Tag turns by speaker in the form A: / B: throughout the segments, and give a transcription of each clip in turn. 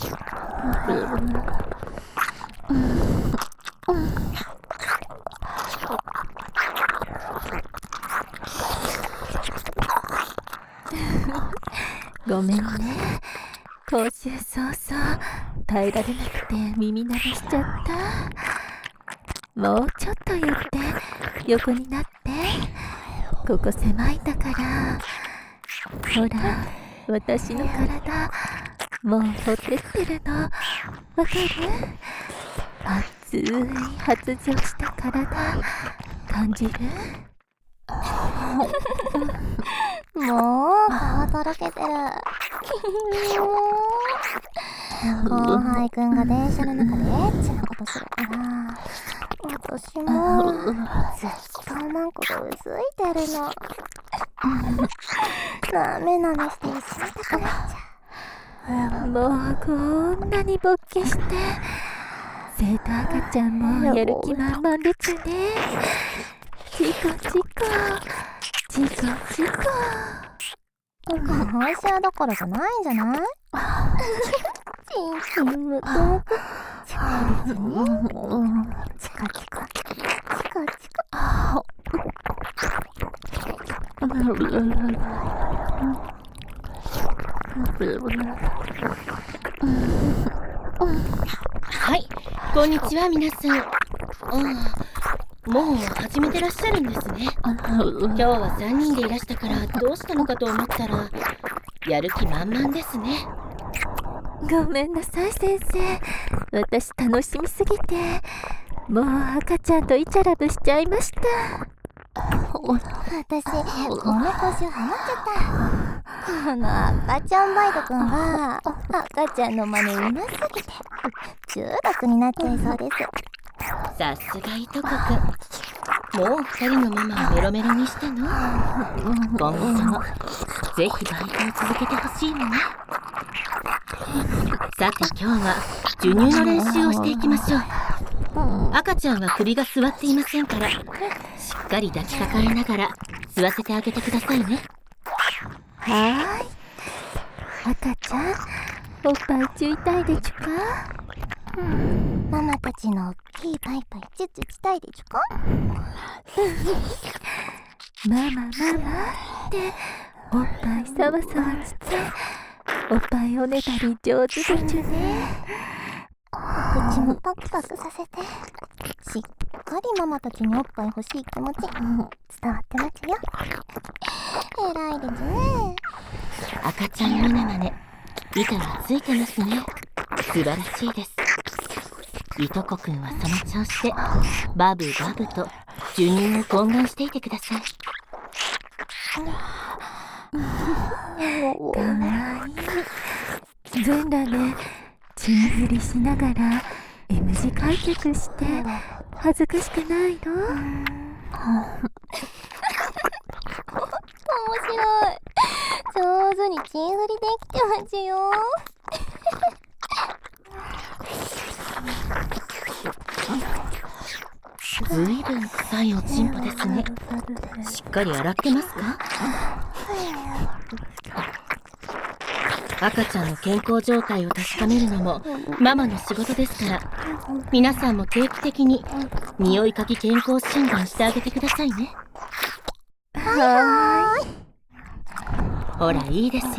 A: ごめんね。講習早々耐えられなくて耳鳴らしちゃった。もうちょっと言って横になって。ここ狭いんだから。ほら、私の体もうほてってるのわかる？熱い発情した体感じる？
B: もう顔とろけてる。後輩くんが電車の中でエッチなことするから私もずっとマンコでうずいてるの。なめなめして一緒にたくなっちゃう。
A: もうこんなに勃起して生徒赤ちゃんもやる気満々でちゅね。チコチコチコチコ。
B: 報酬どころじゃないんじゃない？チンチンムクムクチコですね。チコチコチコチコ。
C: はい、こんにちは皆さん。もう始めてらっしゃるんですね。今日は3人でいらしたからどうしたのかと思ったらやる気満々ですね。
A: ごめんなさい先生。私楽しみすぎてもう赤ちゃんとイチャラブしちゃいました。
B: 私、この講習ハマっちゃった。この赤ちゃんバイトくんが赤ちゃんの真似うますぎて中毒になっちゃいそうです。
C: さすがいとこくん、もう2人のママをメロメロにしたの？今後ともぜひバイトを続けてほしいのね。さて今日は授乳の練習をしていきましょう。赤ちゃんは首が座っていませんからしっかり抱きかかえながら吸わせてあげてくださいね。
A: はーい。赤ちゃんおっぱいちゅいたいでちゅか？
B: ママたちの大きいパイパイチュチュしたいでちゅか？
A: ママママっておっぱいさわさわしておっぱいおねだり上手でちゅね。
B: 口もパクパクさせてしっかりママたちにおっぱい欲しい気持ち伝わってますよ。偉いですね。
C: 赤ちゃんマネマネ板がついてますね。素晴らしいです。いとこくんはその調子でバブバブと授乳を懇願していてください。
A: かわいい。全裸でチン振りしながら M 字開脚して恥ずかしくないの？
B: 面白い。上手にチン振りできてますよ。
C: ずいぶん臭いおちんぽですね。しっかり洗ってますか？赤ちゃんの健康状態を確かめるのもママの仕事ですから皆さんも定期的に匂い嗅ぎ健康診断してあげてくださいね。
A: はーい。
C: ほらいいですよ。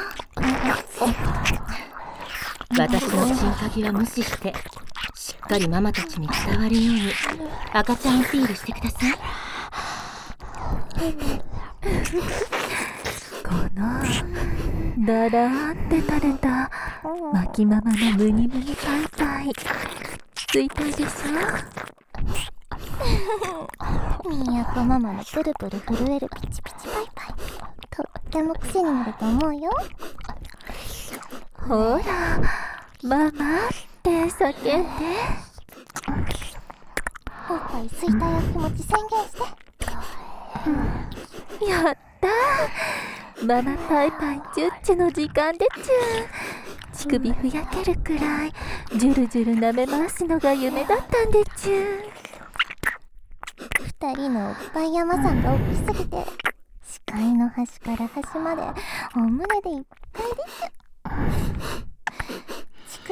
C: 私のチン嗅ぎは無視してしっかりママたちに伝わるように赤ちゃんアピールしてください。
A: このだらーって垂れたマキママのムニムニパイパイついたでし
B: ょ。みやこママのプルプル震えるピチピチパイパイとっても癖になると思うよ。
A: ほらママって叫んで。
B: おっぱい吸いたいお気持ち宣言して。
A: やったー。ママパイパイチュッチュの時間でちゅ。乳首ふやけるくらいジュルジュル舐め回すのが夢だったんでちゅ。
B: 二人のおっぱい山さんが大きすぎて視界の端から端までお胸でいっぱいでちゅ。乳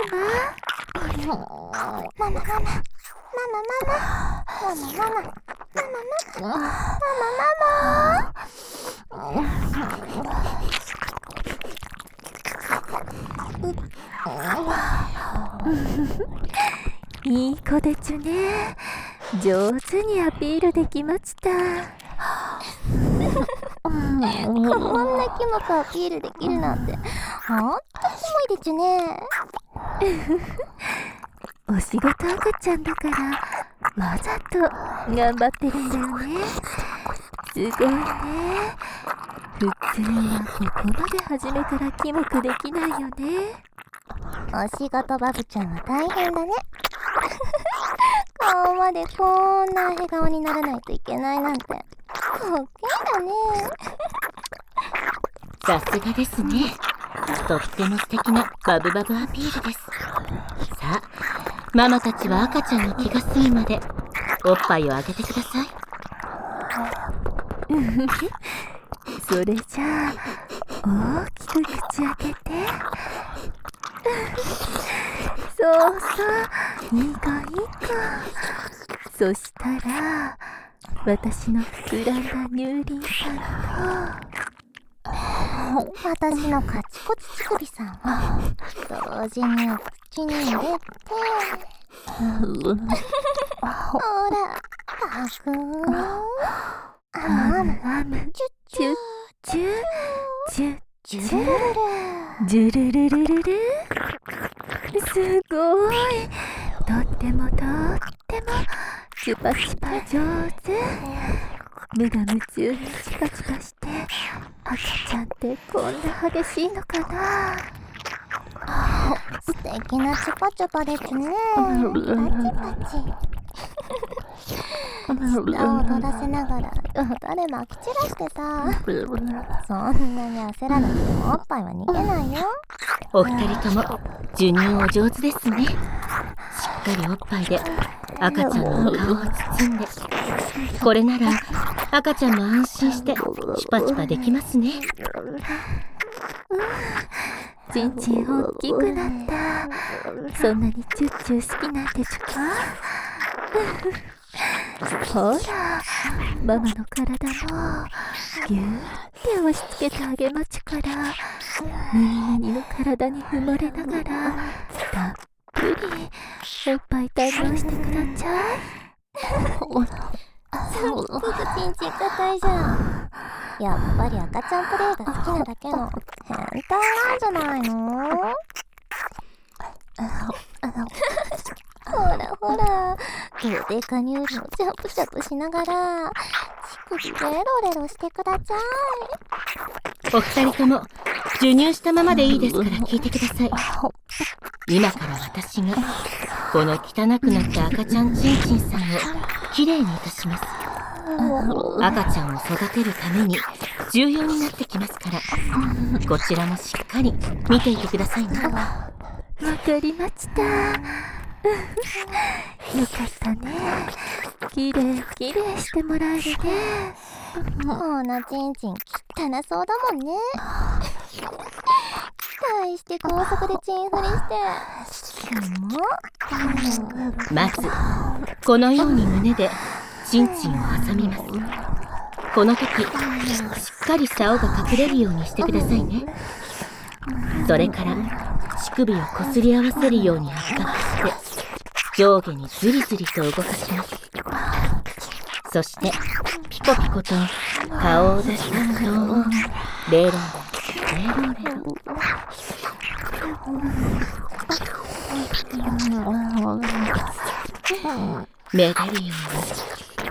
A: いい子でちゅね。上手にアピールできました。
B: こんなキモくアピールできるなんてほんとキモいでちゅね。
A: お仕事赤ちゃんだからわざと頑張ってるんだよね。すごいね。普通はここまで初めからキモくできないよね。
B: お仕事バブちゃんは大変だね。顔までこんな笑顔にならないといけないなんて滑稽だね。
C: さすがですね。とっても素敵なバブバブアピールです。さあ、ママたちは赤ちゃんの気が済むまでおっぱいをあげてください。
A: それじゃあ大きく口開けて。そうそう、いい子いい子。そしたら私の膨らんだ乳輪さんと
B: 私のカチコチ乳首さんを同時にお口に入れて、ほらパクーン、
A: あむあむ、チュッチュッチュッチュッ
B: ジュルルル
A: ジュルルルルル。すごい。とってもチュパチュパ上手。目が夢中にチカチカして赤ちゃんってこんな激しいのかな。
B: 素敵なチュパチュパですね。パチパチ舌を取らせながらよだれまき散らしてさ、そんなに焦らなくてもおっぱいは逃げないよ。
C: お二人とも授乳お上手ですね。しっかりおっぱいで赤ちゃんの顔を包んで、これなら赤ちゃんも安心してチュパチュパできますね。
A: ちんちん大きくなった。そんなにチュッチュ好きなんでちゅか。ほら、ママの体もぎゅーって押し付けてあげまちゅから、ミニの体に埋もれながらたっぷりおっぱい堪能してくだちゃい。
B: すっごくちんちん硬いじゃん。やっぱり赤ちゃんプレイが好きなだけの変態なんじゃないの？ほらほら、どでか乳輪をチャプチャプしながら乳首レロレロしてください。
C: お二人とも授乳したままでいいですから聞いてください。今から私がこの汚くなった赤ちゃんちんちんさんをきれいにいたします。赤ちゃんを育てるために重要になってきますから、こちらもしっかり見ていてくださいね。
A: わかりました。よかったね。きれいしてもらえるね。
B: このちんちん汚そうだもんね。大して高速でチンフリしてキモ。
C: まずこのように胸でチンチンを挟みます。この時しっかり竿が隠れるようにしてくださいね。それから乳首をこすり合わせるように圧迫して上下にズリズリと動かします。そしてピコピコと顔を出すとレロレロレロ。めでるように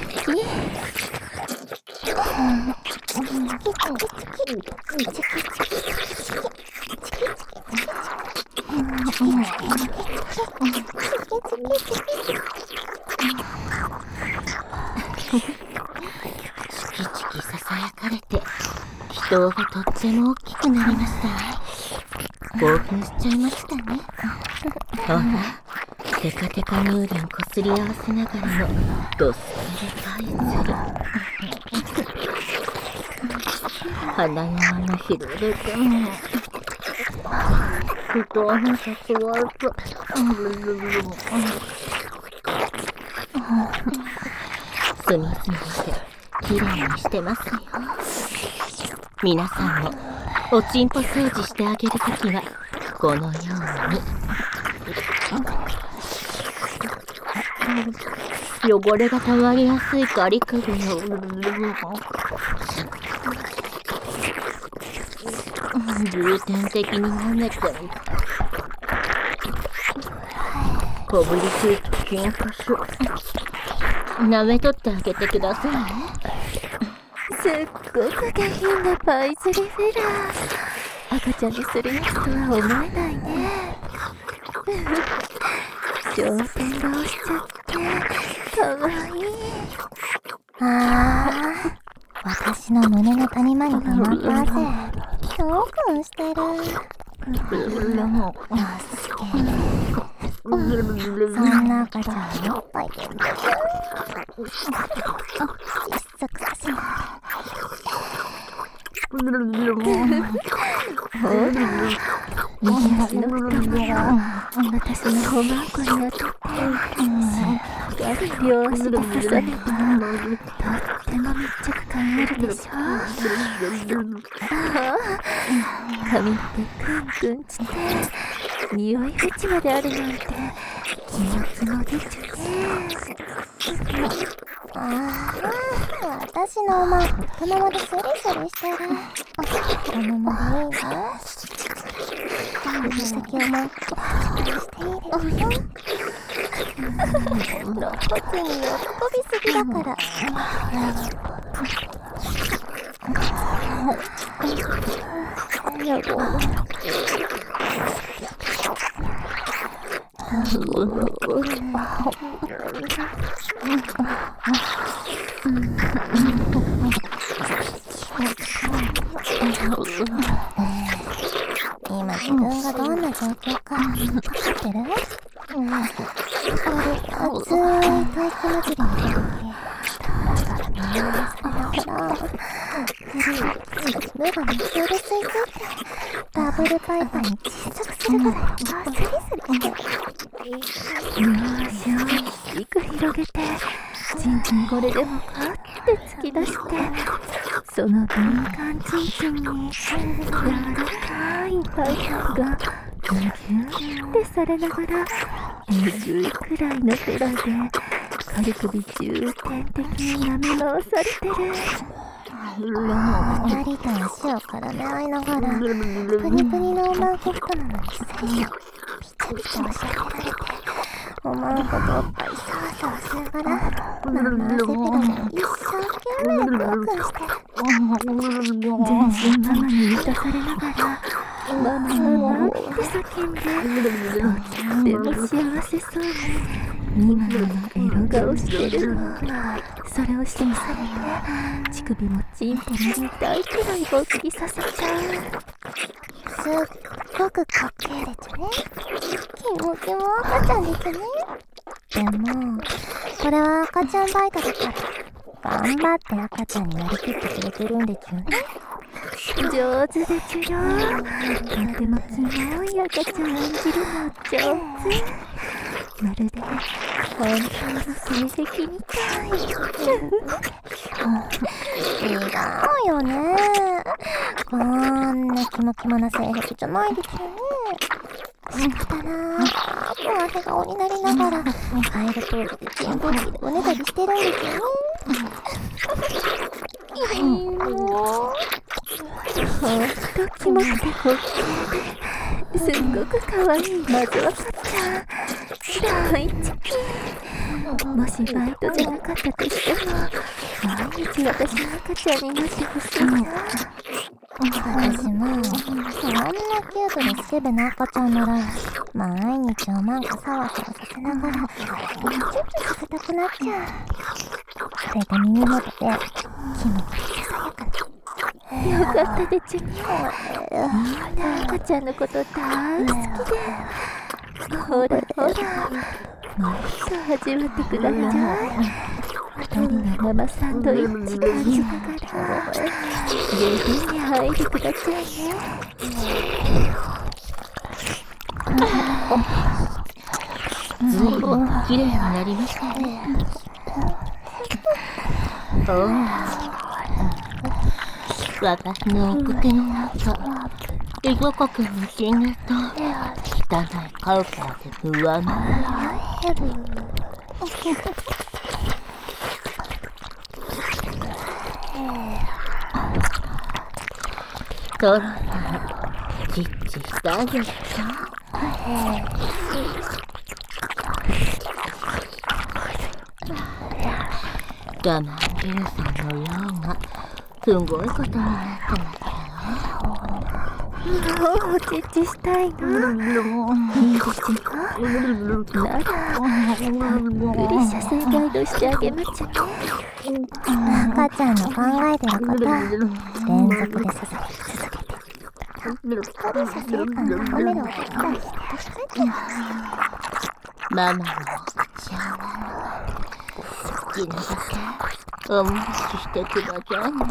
C: チキチキささやかれて気筒がとっても大きくなりました。興奮しちゃいましたね。ほら、テカテカ乳輪こすり合わせながらのドスケベパイズル。鼻山の広げても気筒のさすがると隅々まできれいにしてますよ。皆さんもおちんぽ掃除してあげるときはこのように汚れがたまりやすいガリ首を重点的に舐めてこぶりついた金髪舐めとってあげてくださいね。
A: すっごく下品なパイズリフェラー。赤ちゃんにするやつとは思えないね。上天が押しちゃってかわいい。
B: あー、私の胸の谷間に溜まった汗、興奮してる。そんな赤ちゃんおっぱいで実測させない。
A: ほら、右足の太ももが私のおまんこに当たって、両足で挟めばとっても密着感あるでしょ。髪ってクンクンして匂いフェチまであるなんて気持ちも出ちゃね。
B: ああ、私のおまんこ太ももでスリスリしてる。太ももでいいわ。指先をもう少ししていいですよ。肋骨によっこびすぎだから。今自分がどんな状況か分かってる？熱い体育祭りの時目が熱風で吸い付いてダブルパイパーに窒息するぐらいスリスリして
A: 両足を大きく広げてちんちんこれでもかって突き出して、その敏感ちんちんに柔らかい体温がギュッてされながら、えぐいくらいのフェラで軽首重点的に舐め回されてる。
B: 二人と足を絡め合いながら、プニプニのおまんこ太なのに最初ピチャピチャ押し上げられて、おまんことおっぱいサワサワしながら、ママ汗フェラで一生懸命クワクワしてる。
A: 全身ママに満たされながら、ママって叫んで、とっても幸せそうに今のエロ顔してるの。それをしてみされて、乳首もチンポも痛いくらい勃起させちゃう。
B: すっごくかっけえですね。キモキモ赤ちゃんですね。でもこれは赤ちゃんバイトだから頑張って赤ちゃんになりきってくれてるんですよね。
A: 上手でちゅよ。とてもキモい赤ちゃん演じるの上手。まるで本当の性癖みたい。
B: 違うよね。こんなキモキモな性癖じゃないですよね。したらもう汗顔になりながらカエルポーズでチンポッキでおねだりしてるんですよね。
A: ほんとキモくて滑稽で、すっごくかわいい魔女赤ちゃん。大好き。もしバイトじゃなかったとしても、毎日私の赤ちゃんになってほしいな。
B: 私もそんなキュートでスケベな赤ちゃんなら毎日おまんこサワサワさせながらチュッチュさせたくなっちゃう。それで耳元でキモくてささやかな。
A: よかったでちゅに。みんな赤ちゃんのこと大好きで。ほらほら、もっと味わってください。二人のママサンドイッチ感じながら十分に入ってくださいね。
C: ずいぶん綺麗になりましたね。私のお口の中、居心地に死ぬと汚いカウパーで不安だ。そろそろチッチしてあげるか。我慢重さんのようなすごいことになってますよ。
A: もうチッチしたいの。いいですか。ならたっぷり射精ガイドしてあげまちゅね。
B: 赤ちゃんの考えてること連続でささり続けてたっぷり射精感の褒めるをできたりして
C: ママのお口を好きなだけおもししてくださいね。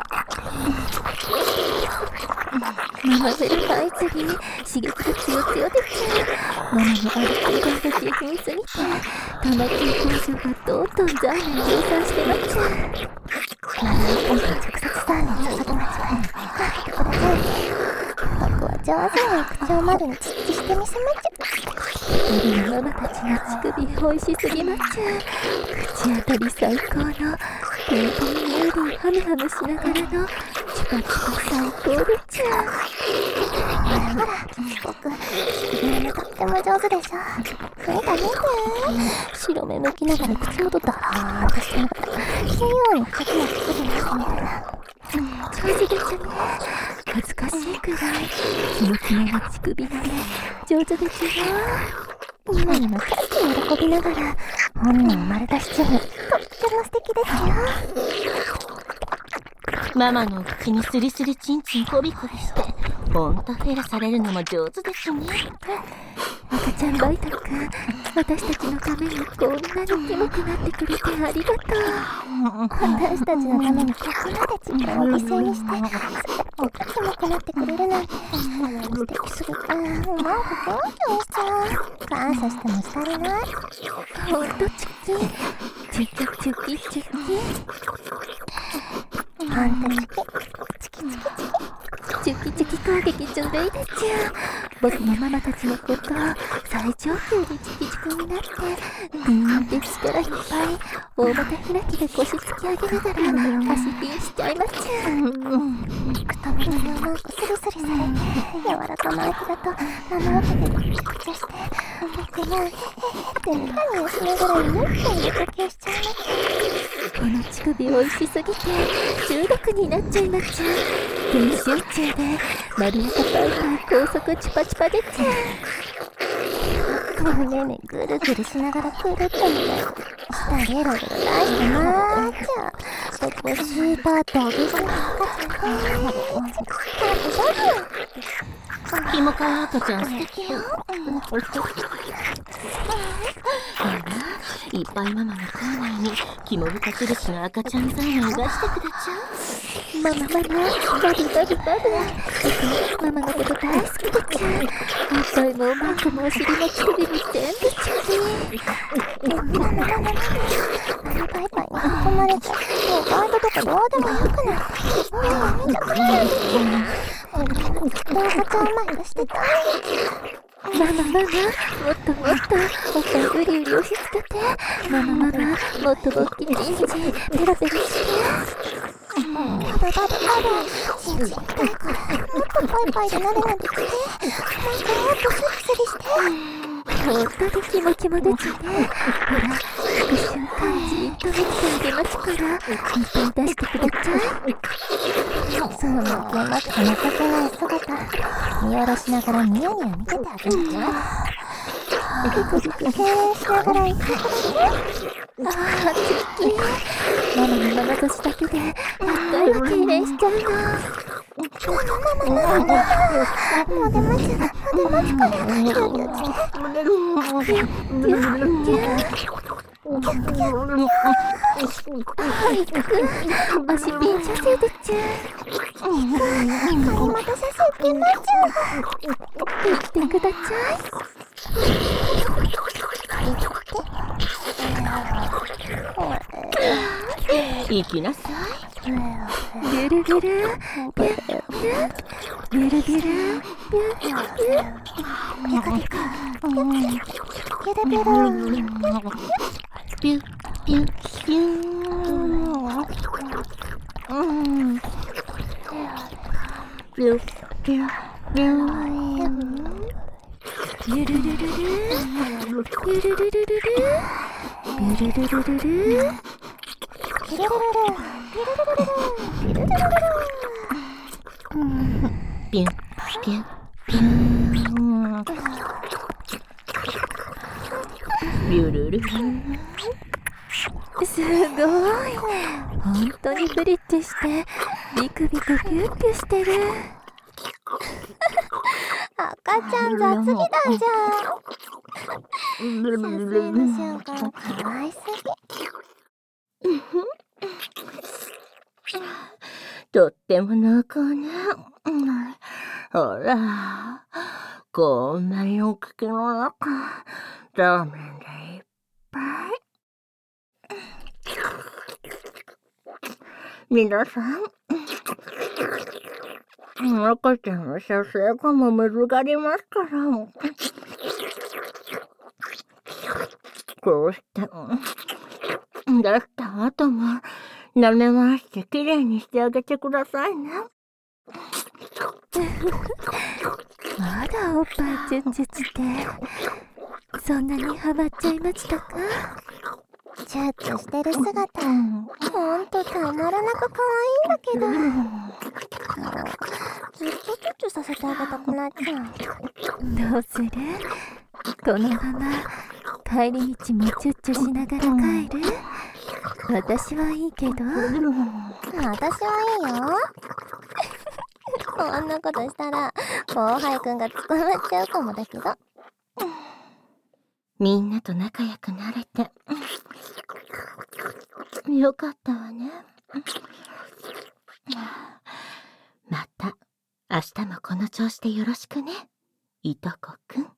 A: ママフェル大次に刺激が強強でちゅ。ママのアルコールが激秘密にて玉木工場がどんどん財務に計算してまちゅ。
B: ママの今回直接サーに注ぎ間違えるください。僕は上手にお口を丸にチッチしてみせまちゅ。
A: 日々のママたちの乳首美味しすぎまちゅ。口当たり最高のテンポにユーリーハムハムしながらのチュパチュパ最高でちゅ。
B: ほらほら、僕乳首がとっても上手でしょ。見た見て。白目向きながら口元ダラーンとしてながら器用に口を作りますみたいな。
A: 上手でちゅね。恥ずかしいくらいキモキモな乳首なね。上手でちゅよ。
B: 今にもキャッキ喜びながら本人丸出し中にとっても素敵ですよ。
C: ママのお口にスリスリチンチンコビコビしてほんとフェラされるのも上手ですね。
A: 赤ちゃんバイトルくん、私たちのためにこんなにキモくなってくれてありがとう。
B: 私たちのためにここまで時間を犠牲にしてキモくなってくれるなんて素敵すぎて、なんかキュンキュンしちゃう。感謝してもしたりない。
A: ほんとチュキチュキチュキチュキ
B: ほんとチキ
A: チュキチュキ攻撃中でいいでちゅ。僕もママたちのこと最上級にチキチキになってピーンって力いっぱい大股開きで腰突き上げながら足ピンしちゃいまちゅ。
B: 太ももをうまくスリスリされて、柔らかな息だと生音でクチクチして、僕もへへへってニヤニヤしながらゆっくり呼吸しちゃいまちゅ。
A: この乳首美味しすぎて中毒になっちゃいまちゅ。全集中でマリアカパイパイ高速チュパチュパでちゅ。
B: 胸ねぐるぐるしながらくるっとみたいな下ゲロゲロ出してまーちゃう。でこうシーターとおぎしな赤ちゃん
C: ひもかわ赤ちゃん素敵よ。いっぱいママの口内にキモ深印の赤ちゃんザーナを出してくだちゃう。
A: ママバブママのこと大好きでちゅ。おっぱいもおまんこもお尻も乳首も全部ちゅ
B: パイパイに囲まれて、もうバイトとかどうでもよくなって、めちゃくちゃ赤ちゃんマイクしてた。
A: ママもっともっとおっぱいウリウリ押し付けて、ママもっとボッキリチンチンペロペロして
B: バブチンチン痛いからもっとパイパイでなでなでして、なんかもっとスリスリして。
A: 本当にキモキモでちゅね。ほら副瞬間じーっと見てあげまちからいっぱい出してくだちゃい。
B: そうも気まくて情けない姿見下ろしながらニヤニヤ見ててあげるよ。ビクビク敬遠しながら言ってくれて。
A: ああチッキー、ママの眼差しだけで1回は敬遠しちゃうの。
B: もう出まちからギュギュして
A: 足ピン射精でちゅ。
B: またさせてまち
A: 言ってくだちゃい。
C: 行きなさい。
A: ビュルビュルビュルビュルビュルビュルビュル
B: ピカピカピュルピュル
C: ピュピュピュピュピュピュ
A: ゆるるるるゆるるるるるゆるるるるる
B: ピルルルルピルルルルピルルルル
C: ピュピュピュビュルル
A: すごい。本当にブリッジしてビクビクピュッピュしてる。
B: 赤ちゃん雑技団じゃん。撮影の瞬間かわいすぎ。
C: とっても濃厚ね。ほら、こんなにお口の中、ラーメンでいっぱい。皆さん、赤ちゃんの射精がも難がりますから、こうして出した後も舐め回してきれいにしてあげてくださいね。
A: まだおっぱいチュッチュしてそんなにハマっちゃいましたか。
B: チュッチュしてる姿ほんとたまらなく可愛いんだけど、ずっとチュッチュさせてあげたくなっちゃう。
A: どうする？このまま帰り道もチュッチュしながら帰る？私はいいけど。
B: 私はいいよ。こんなことしたら後輩くんが捕まっちゃうかもだけど。
C: みんなと仲良くなれてよかったわね。また明日もこの調子でよろしくね、いとこくん。